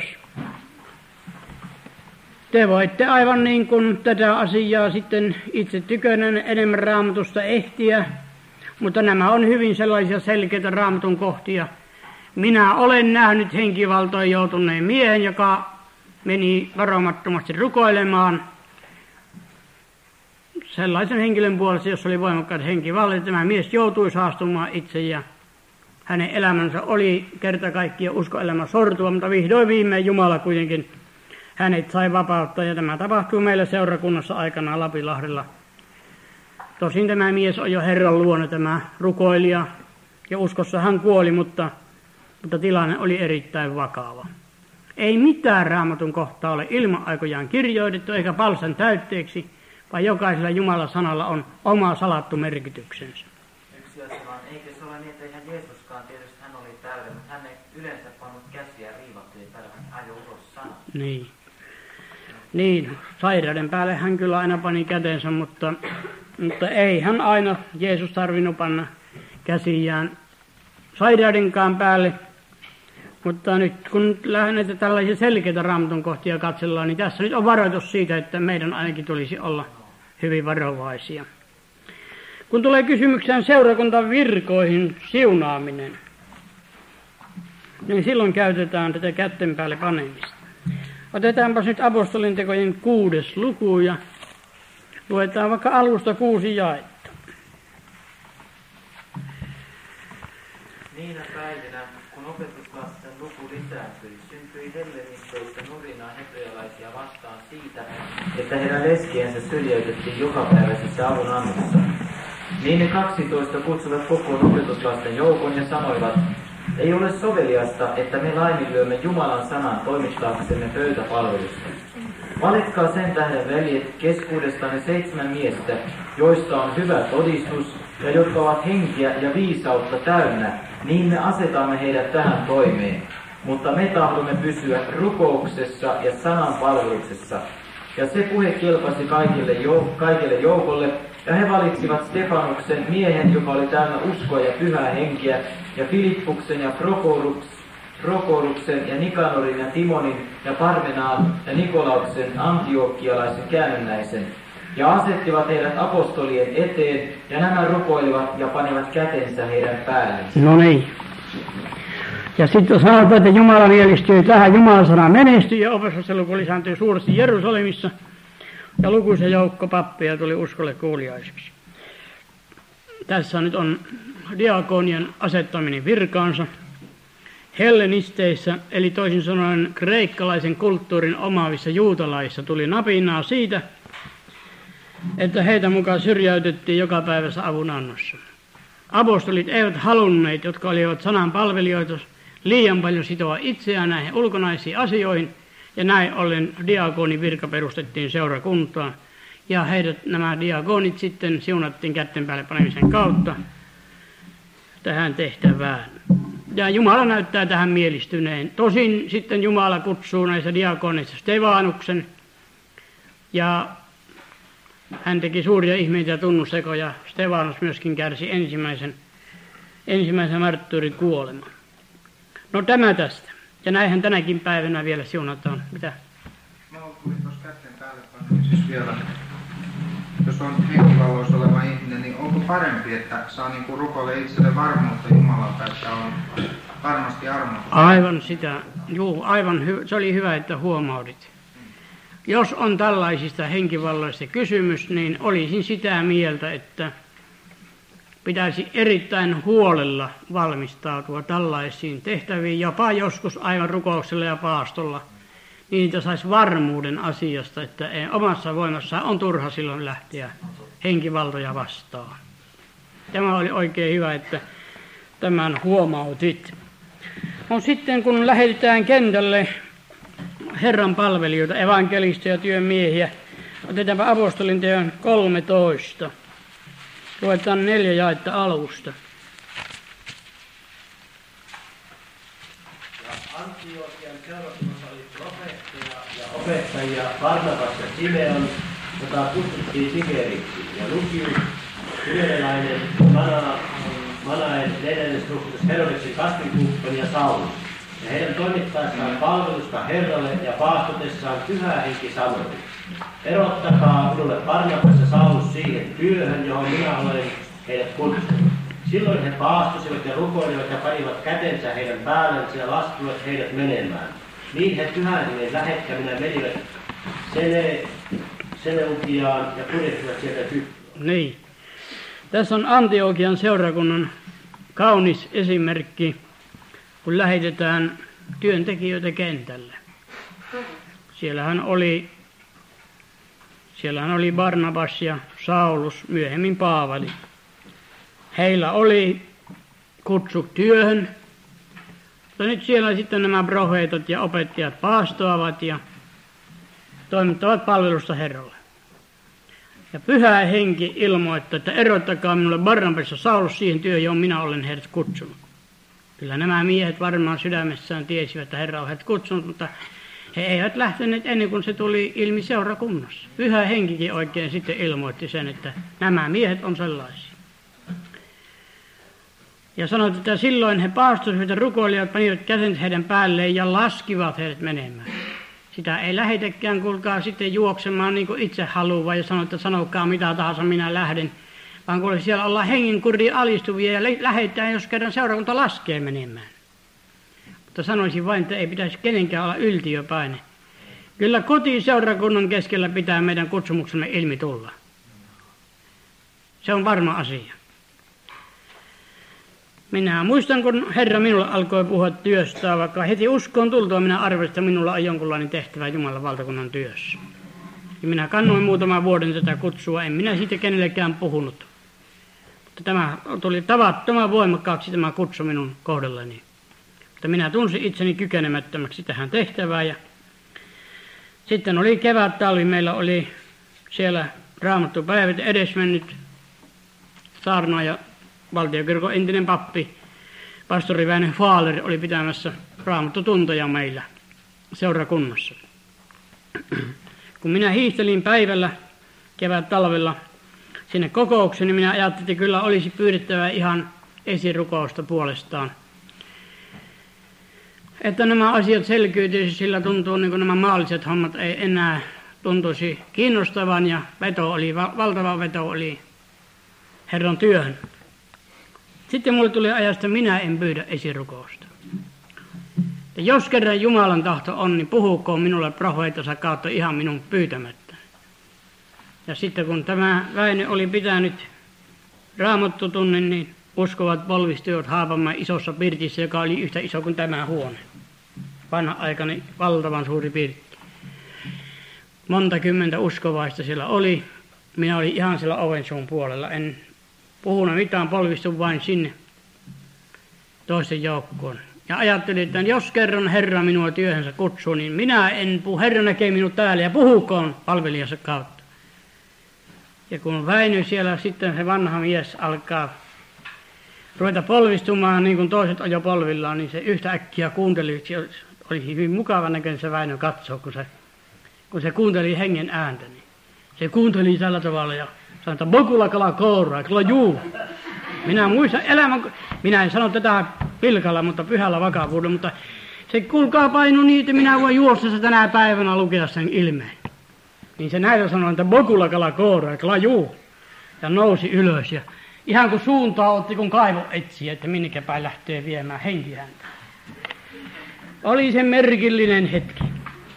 Te voitte aivan niin kuin tätä asiaa sitten itse tykönään enemmän Raamatusta ehtiä, mutta nämä on hyvin sellaisia selkeitä Raamatun kohtia. Minä olen nähnyt henkivaltoon joutuneen miehen, joka meni varomattomasti rukoilemaan sellaisen henkilön puolesta, jossa oli voimakkaat henkivallat. Tämä mies joutui saastumaan itse ja hänen elämänsä oli kerta kaikkiaan uskoelämä sortua, mutta vihdoin viimein Jumala kuitenkin hänet sai vapauttaa ja tämä tapahtui meillä seurakunnassa aikanaan Lapilahdella. Tosin tämä mies on jo Herran luona, tämä rukoilija, ja uskossa hän kuoli, mutta tilanne oli erittäin vakava. Ei mitään Raamatun kohtaa ole ilman aikojaan kirjoitettu eikä palsan täytteeksi, vaan jokaisella Jumalan sanalla on oma salattu merkityksensä. Yksi asia vaan, eikö se ole niin, että ihan Jeesuskaan tietysti hän oli täällä, mutta hän ei yleensä pannut käsiä riivattujen päälle, hän ajoi ulos sanat. Niin, sairauden päälle hän kyllä aina pani kätensä, mutta ei hän aina Jeesus tarvinnut panna käsiään sairaudenkaan päälle. Mutta nyt kun näitä tällaisia selkeitä Raamatun kohtia katsellaan, niin tässä nyt on varoitus siitä, että meidän ainakin tulisi olla hyvin varovaisia. Kun tulee kysymykseen seurakuntavirkoihin siunaaminen, niin silloin käytetään tätä kätten päälle panemista. Otetaanpa nyt apostolintekojen 6. luku ja luetaan vaikka alusta 6 jaetta. Niinä päivinä, kun opetuslasten luku lisääntyi, syntyi hellenisteistä nurinaa hebrealaisia vastaan siitä, että heidän leskiensä syrjäytettiin jokapäiväisessä avunannossa. Niin ne 12 kutsuivat kokoon opetuslasten joukon ja sanoivat, ei ole soveliasta, että me laiminlyömme Jumalan sanan toimittaaksemme pöytäpalvelusta. Valitkaa sen tähden, veljet, keskuudestanne 7 miestä, joista on hyvä todistus ja jotka ovat henkiä ja viisautta täynnä, niin me asetamme heidät tähän toimeen. Mutta me tahdomme pysyä rukouksessa ja sanan palveluksessa. Ja se puhe kelpasi kaikille joukolle, ja he valitsivat Stefanuksen miehen, joka oli täynnä uskoa ja pyhää henkeä, ja Filippuksen ja Prokoruksen ja Nikanorin ja Timonin ja Parmenaan ja Nikolauksen antiokialaisen käännönnäisen. Ja asettivat heidät apostolien eteen, ja nämä rukoilivat ja panivat kätensä heidän päälleen. No niin. Ja sitten sanotaan, että Jumala mielistyi tähän, Jumalan sana menestyi ja opetusten luku lisääntyi suuresti Jerusalemissa. Ja lukuisen joukko pappeja tuli uskolle kuuliaisiksi. Tässä nyt on diakonien asettaminen virkaansa. Hellenisteissä, eli toisin sanoen kreikkalaisen kulttuurin omaavissa juutalaisissa tuli napinaa siitä, että heitä mukaan syrjäytettiin jokapäiväisessä avunannossa. Apostolit eivät halunneet, jotka olivat sanan palvelijoita, liian paljon sitoa itseään näihin ulkonaisiin asioihin, ja näin ollen diakonin virka perustettiin seurakuntaan, ja nämä diakonit sitten siunattiin kätten päälle panemisen kautta tähän tehtävään. Ja Jumala näyttää tähän mielistyneen. Tosin sitten Jumala kutsuu näissä diakoneissa Stefanuksen, ja hän teki suuria ihmeitä ja tunnustekoja. Stefanus myöskin kärsi ensimmäisen marttyyrin kuoleman. No tämä tästä. Ja näinhän tänäkin päivänä vielä siunataan. Mitä? Mä tuli tuossa kätten päälle panemisessa vielä. Jos on henkivalloissa oleva ihminen, niin onko parempi, että saa niinku rukoilla itselle varmuutta Jumalalta, että on varmasti armotta? Aivan sitä. Juu, se oli hyvä, että huomautit. Jos on tällaisista henkivalloista kysymys, niin olisin sitä mieltä, että pitäisi erittäin huolella valmistautua tällaisiin tehtäviin, jopa joskus aivan rukouksella ja paastolla, niin että saisi varmuuden asiasta, että omassa voimassaan on turha silloin lähteä henkivaltoja vastaan. Tämä oli oikein hyvä, että tämän huomautit. No sitten kun lähetetään kentälle Herran palvelijoita, evankelisteja ja työmiehiä, otetaanpa apostolinteon 13. Luetaan 4 jaetta alusta. Antiokian seurakunnassa oli profeetteja ja opettajia Barnabas ja Simeon, jota kutsuttiin Sikeriksi, ja Lukius, Kyreläinen, Manaon Manaen 4. suhteessa Herodeksen kasvikumppania Saulus. Ja heidän toimittaessaan palvelusta Herralle ja paastutessaan Pyhä Henki sanoi: erottakaa minulle Barnabas ja Saulus siihen työhön, johon minä olen heidät kutsunut. Silloin he paastusivat ja rukoilivat ja panivat kätensä heidän päällensä ja laskivat heidät menemään. Niin he Pyhän Hengen lähettäminä menivät Seleukiaan ja purjehtivat sieltä tyttöön. Niin. Tässä on Antiokian seurakunnan kaunis esimerkki, kun lähetetään työntekijöitä kentälle. Siellähän oli Barnabas ja Saulus, myöhemmin Paavali. Heillä oli kutsu työhön, mutta nyt siellä sitten nämä profeetat ja opettajat paastoavat ja toimittavat palvelusta Herralle. Ja Pyhä Henki ilmoittaa, että erottakaa minulle Barnabas ja Saulus siihen työhön, johon minä olen heidät kutsunut. Kyllä nämä miehet varmaan sydämessään tiesivät, että Herra on heidät kutsunut, mutta he eivät lähteneet ennen kuin se tuli ilmi seurakunnassa. Pyhä Henkikin oikein sitten ilmoitti sen, että nämä miehet on sellaisia. Ja sanoi, että silloin he paastoivat ja rukoilivat, panivat käsensä heidän päälleen ja laskivat heidät menemään. Sitä ei lähetekään, kuulkaa, sitten juoksemaan niin kuin itse haluaa ja sanoi, että sanokaa mitä tahansa, minä lähden. Vaan kuule, siellä ollaan hengenkuriin alistuvia ja lähdetään, jos kerran seurakunta laskee menemään. Mutta sanoisin vain, että ei pitäisi kenenkään olla yltiöpäinen. Kyllä kotiseurakunnan keskellä pitää meidän kutsumuksemme ilmi tulla. Se on varma asia. Minä muistan, kun Herra minulle alkoi puhua työstä, vaikka heti uskoon tultua minä arvelin, että minulla on jonkunlainen tehtävä Jumalan valtakunnan työssä. Ja minä kannoin muutaman vuoden tätä kutsua, en minä siitä kenellekään puhunut. Mutta tämä tuli tavattoman voimakkaaksi tämä kutsu minun kohdallani. Mutta minä tunsin itseni kykenemättömäksi tähän tehtävään. Ja sitten oli kevät-talvi, meillä oli siellä Raamattupäivät edesmennyt saarnaaja, valtiokirkon entinen pappi, pastori Väinö Faaler oli pitämässä raamattutuntoja meillä seurakunnassa. Kun minä hiihtelin päivällä kevät-talvella sinne kokoukseen, niin minä ajattelin, että kyllä olisi pyydettävä ihan esirukousta puolestaan. Että nämä asiat selkiytyisi, sillä tuntuu niin kuin nämä maalliset hommat ei enää tuntuisi kiinnostavan ja valtava veto oli Herran työhön. Sitten mulle tuli ajasta, minä en pyydä esirukousta. Ja jos kerran Jumalan tahto on, niin puhukoon minulle profeettansa kautta ihan minun pyytämättä. Ja sitten kun tämä Väinö oli pitänyt raamattutunnin, niin uskovat polvistuivat Haapamäen isossa pirtissä, joka oli yhtä iso kuin tämä huone. Vanha aikani valtavan suuri pirtti. Monta kymmentä uskovaista siellä oli. Minä olin ihan siellä oven suun puolella. En puhunut mitään, polvistun vain sinne toisten joukkoon. Ja ajattelin, että jos kerran Herra minua työhönsä kutsuu, niin minä en puhu. Herra näkee minut täällä ja puhukoon palvelijansa kautta. Ja kun Väinö siellä sitten se vanha mies alkaa ruveta polvistumaan, niin kuin toiset on jo polvillaan, niin se yhtäkkiä kuunteli. Oli hyvin mukava näköinen se Väinö katsoa, kun se kuunteli hengen ääntä. Niin se kuunteli tällä tavalla ja sanoi, että bokula kala kouraa, kyllä juu. Minä muistan minä en sano tätä pilkalla, mutta pyhällä vakavuudella, mutta se kuulkaa painu niin, että minä voin juosta tänä päivänä lukea sen ilmeen. Niin se näitä sanoi, että bokula kala kouraa, kyllä juu. Ja nousi ylös ja ihan kun suuntaa otti, kun kaivo etsi, että minnekä päin lähtee viemään henki häntä. Oli se merkillinen hetki.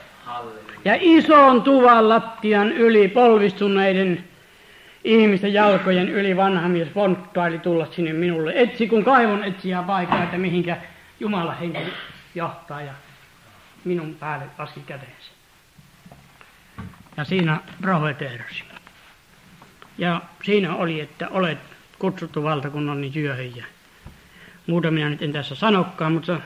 Ja ison tuvan lattian yli polvistuneiden ihmisten jalkojen yli vanha mies vonttaili tulla sinne minulle. Etsi kun kaivon etsiä paikkaa, että mihinkä Jumala henki johtaa ja minun päälle laski käteensä. Ja siinä profeteerasi. Ja siinä oli, että olet kutsuttu valtakunnan työhön ja muuta minä nyt en tässä sanokaan, mutta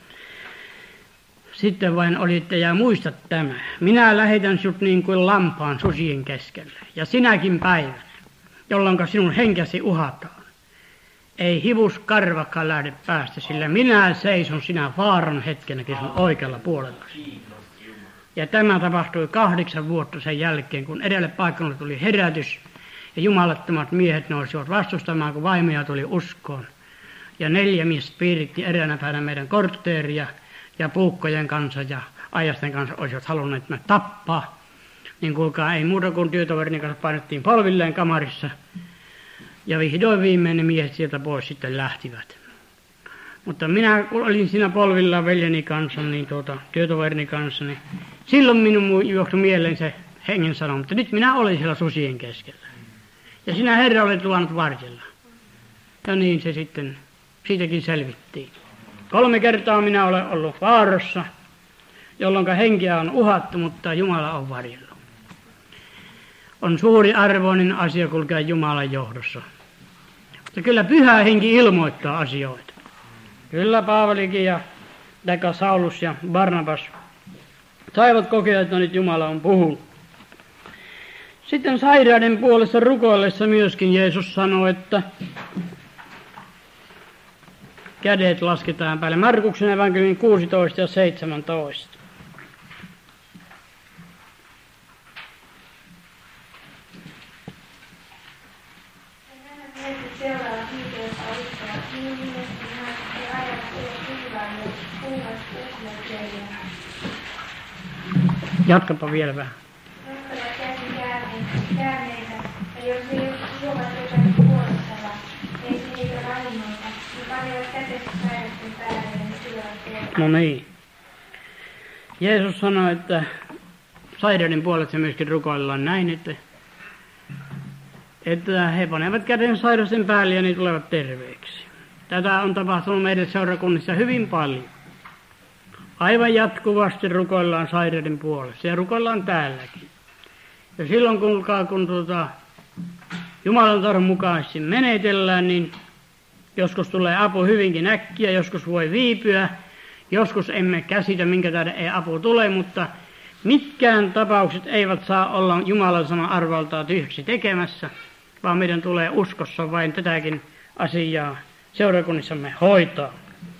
sitten vain oli, että ja muista tämä. Minä lähetän sinut niin kuin lampaan susien keskelle. Ja sinäkin päivänä, jolloin sinun henkesi uhataan. Ei hivus karvakaan lähde päästä, sillä minä seison sinä vaaran hetkenäkin sun oikealla puolellasi. Ja tämä tapahtui 8 vuotta sen jälkeen, kun edelle paikalla tuli herätys. Ja jumalattomat miehet nousivat vastustamaan, kun vaimoja tuli uskoon. Ja 4 miestä piiritti eräänä päivänä meidän kortteeria ja puukkojen kanssa ja ajasten kanssa olisivat halunneet me tappaa. Niin kuulkaa, ei muuta kuin työtoverini kanssa painettiin polvilleen kamarissa. Ja vihdoin viimein ne miehet sieltä pois sitten lähtivät. Mutta minä kun olin siinä polvillaan veljeni kanssa, niin työtoverini kanssa, niin silloin minun juoksui mieleen se hengen sanoma, mutta nyt minä olen siellä susien keskellä. Ja sinä Herra olet luvannut varjella. Ja niin se sitten, siitäkin selvittiin. 3 kertaa minä olen ollut vaarassa, jolloin henkeä on uhattu, mutta Jumala on varjellut. On suuri arvoinen asia kulkea Jumalan johdossa. Mutta kyllä Pyhä Henki ilmoittaa asioita. Kyllä Paavalikin ja Saulus ja Barnabas saivat kokea, että nyt Jumala on puhunut. Sitten sairaiden puolesta rukoillessa myöskin Jeesus sanoi, että kädet lasketaan päälle. Markuksen evankeliumin 16 ja 17. Jatkapa vielä vähän. Ja jos ne juovat jotain puolestava, ei niitä vahingoita, niin panevat kätensä sairasten päälle ja ne tulevat terveet. No niin. Jeesus sanoi, että sairaiden puolesta myöskin rukoillaan näin, että he panevat käden sairasten päälle ja ne tulevat terveeksi. Tätä on tapahtunut meidän seurakunnissa hyvin paljon. Aivan jatkuvasti rukoillaan sairaiden puolesta ja rukoillaan täälläkin. Ja silloin kun Jumalan tahdon mukaisesti menetellään, niin joskus tulee apu hyvinkin äkkiä, joskus voi viipyä, joskus emme käsitä, minkä tähden ei apu tule, mutta mitkään tapaukset eivät saa olla Jumalan sanan arvaltaa tyhjäksi tekemässä, vaan meidän tulee uskossa vain tätäkin asiaa seurakunnissamme hoitaa.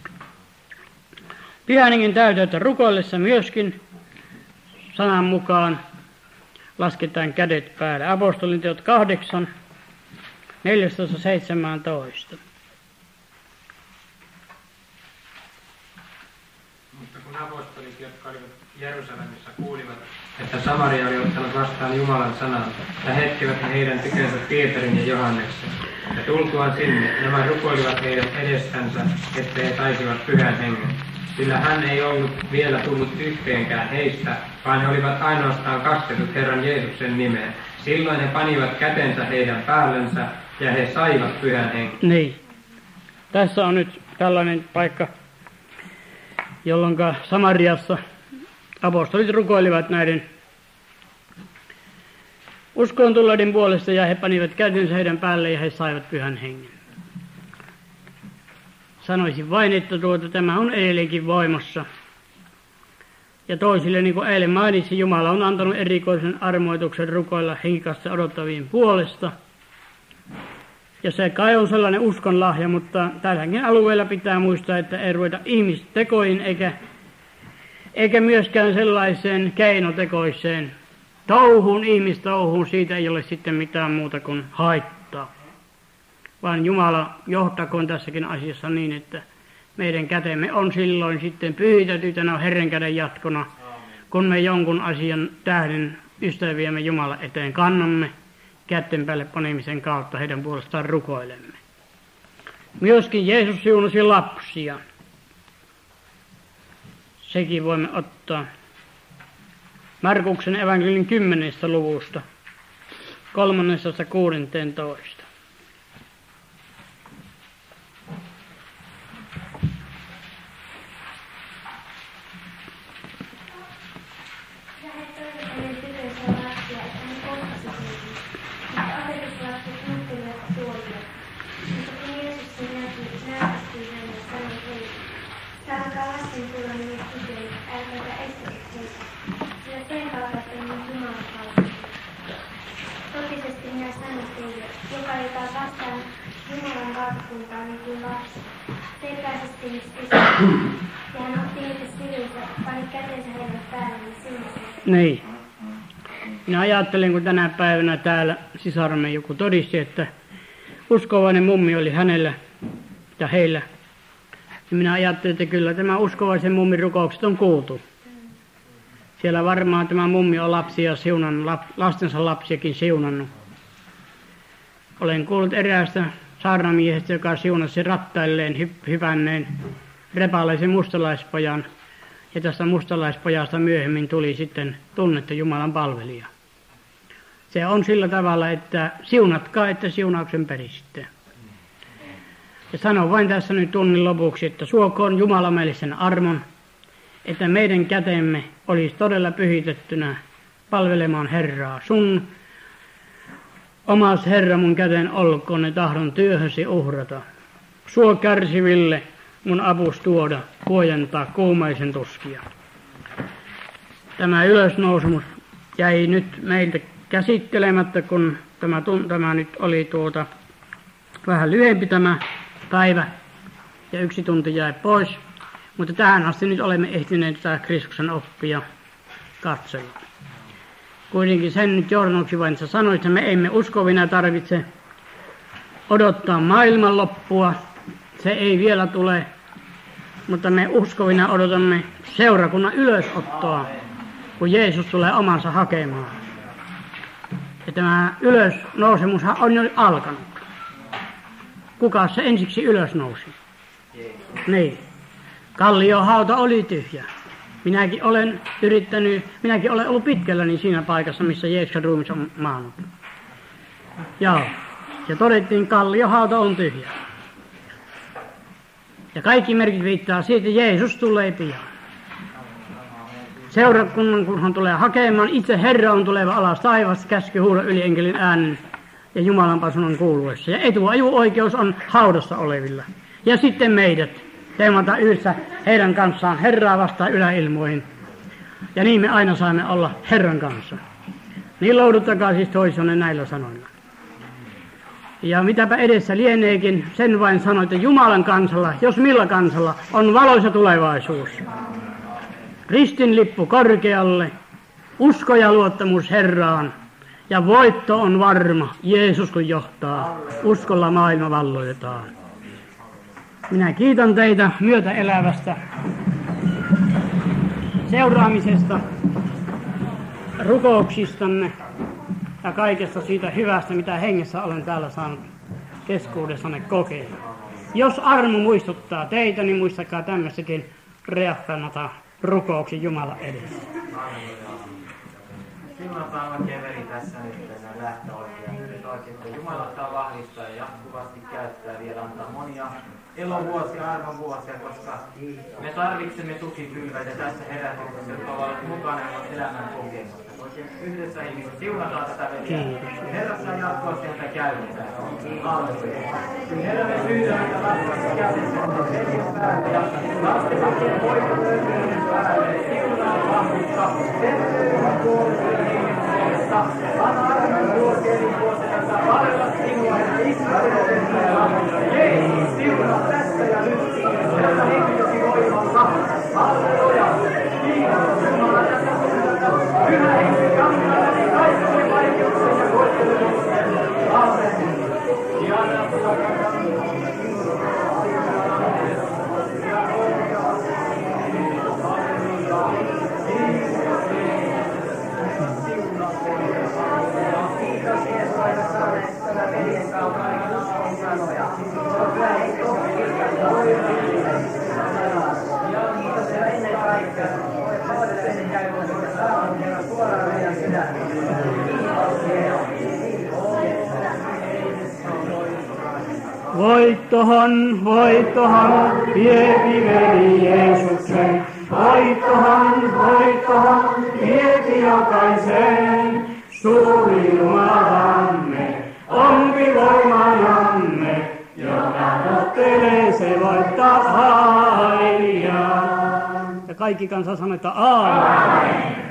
Pyhän Hengen täyteyttä rukoillessa myöskin sanan mukaan lasketaan kädet päälle. Apostolinteot 8, 14-17. Mutta kun apostolit, jotka olivat Jerusalemissa, kuulivat, että Samaria oli ottanut vastaan Jumalan sanan, lähettivät heidän tykönsä Pietarin ja Johanneksen. Ja tultuaan sinne, nämä rukoilivat heidän edestänsä, että he saisivat Pyhän Hengen. Sillä hän ei ollut vielä tullut yhteenkään heistä, vaan he olivat ainoastaan kastetut Herran Jeesuksen nimeen. Silloin he panivat kätensä heidän päällensä ja he saivat Pyhän Hengen. Niin. Tässä on nyt tällainen paikka, jolloin Samariassa apostolit rukoilivat näiden uskoon tulleiden puolesta ja he panivat kätensä heidän päälle ja he saivat Pyhän Hengen. Sanoisin vain, että tämä on edelleenkin voimassa. Ja toisille, niin kuin eilen mainitsin, Jumala on antanut erikoisen armoituksen rukoilla henkikasta odottavien puolesta. Ja se kai on sellainen uskon lahja, mutta tälläkin alueella pitää muistaa, että ei ruveta ihmistekoihin eikä myöskään sellaiseen keinotekoiseen touhuun, ihmistouhuun. Siitä ei ole sitten mitään muuta kuin haittaa. Vaan Jumala johtakoon tässäkin asiassa niin, että meidän kätemme on silloin sitten pyhitetytänä Herran käden jatkona, kun me jonkun asian tähden ystäviämme Jumala eteen kannamme, kätten päälle panemisen kautta heidän puolestaan rukoilemme. Myöskin Jeesus siunasi lapsia. Sekin voimme ottaa Markuksen evankeliumin 10. luvusta 3-16. Totisesti minä sanon teille, joka jota vastaan Jumalan valtakuntaan niin kuin lapsi. Selkäisesti sisään. Ja hän otti heitä sivuunsa, pani kätensä heidän päälle ja siunasi. Niin. Minä ajattelen, kun tänä päivänä täällä sisaremme joku todisti, että uskovainen mummi oli hänellä ja heillä. Ja minä ajattelin, että kyllä tämä uskovaisen mummin rukoukset on kuultu. Siellä varmaan tämä mummi on lapsia siunannut, lastensa lapsiakin siunannut. Olen kuullut eräästä saarnamiehestä, joka siunasi rattailleen hypänneen repaleisen mustalaispojan. Ja tästä mustalaispojasta myöhemmin tuli sitten tunnettu Jumalan palvelija. Se on sillä tavalla, että siunatkaa, että siunauksen perisitte. Ja sanon vain tässä nyt tunnin lopuksi, että suokoon Jumala meille sen armon, että meidän kätemme olisi todella pyhitettynä palvelemaan Herraa. Sun omas Herra mun käten olkoon, ne tahdon työhösi uhrata. Suo kärsiville mun apus tuoda, huojentaa kuumeisen tuskia. Tämä ylösnousemus jäi nyt meiltä käsittelemättä, kun tämä nyt oli vähän lyhyempi tämä päivä ja 1 tunti jäi pois. Mutta tähän asti nyt olemme ehtineet tätä Kristuksen oppia katsella. Kuitenkin sen nyt johdannoksi vain sä sanoit, että me emme uskovina tarvitse odottaa maailman loppua. Se ei vielä tule, mutta me uskovina odotamme seurakunnan ylösottoa, kun Jeesus tulee omansa hakemaan. Ja tämä ylösnousemushan on jo alkanut. Kuka se ensiksi ylösnousi? Niin. Kalliohauta oli tyhjä. Minäkin olen ollut pitkälläni siinä paikassa, missä Jeesuksen ruumis on maannut. Joo. Ja todettiin, kalliohauta on tyhjä. Ja kaikki merkit viittaa siitä, että Jeesus tulee pian. Seurakunnan, kun hän tulee hakemaan, itse Herra on tuleva alas taivasta, käsky huuda yli enkelin äänen ja Jumalan pasunan kuuluessa. Ja etuajuoikeus on haudassa olevilla. Ja sitten meidät teemata yhdessä heidän kanssaan Herraa vastaan yläilmoihin. Ja niin me aina saamme olla Herran kanssa. Niin louduttakaa siis toisonne näillä sanoilla. Ja mitäpä edessä lieneekin, sen vain sanoin, että Jumalan kansalla, jos millä kansalla, on valoisa tulevaisuus. Ristin lippu korkealle, usko ja luottamus Herraan, ja voitto on varma, Jeesus kun johtaa, uskolla maailma valloitetaan. Minä kiitän teitä myötäelävästä seuraamisesta, rukouksistanne ja kaikesta siitä hyvästä, mitä hengessä olen täällä saanut keskuudessanne kokea. Jos armo muistuttaa teitä, niin muistakaa tämmöistäkin reaffernata rukouksen Jumala edessä. Silloin Paavon keveri tässä nyt lähtöoikein. Nyt oikein, että Jumala saa vahvistaa ja jatkuvasti käyttää vielä antaa monia elovuosia, arvonvuosia, koska me tarvitsemme tukipylväitä tässä herätyksessä, jotka ovat mukana elämän kokemusta. Oikein yhdessä ihmisessä siunataan tätä veliä. Herra saa jatkuvasti häntä käytetään. Halleluja. Herra, me pyydämme, että jatkuvasti käytetään veljen päälle ja lasten hakee voimat löytyinen päälle. Siunaa vahvuutta. Terveyden puolesta. Anna arvon vuosien vuosina palvella sinua ja Israelin ja Jeesus siunaa tässä ja nyt. Herra henkilösi voimalla. Halleluja. Kiitos Jumala tästä puolesta. Pyhä henki kantaa läpi kaikkien vaikeuksien ja koettelemusten. Amen. Voittohan, viepi veli Jeesuksen. Voittohan, viepi jokaisen. Suuri Jumalamme, ompi voimanamme, joka tottelee se voittaa aina. Ja kaikki kansa sanoo, että aamen.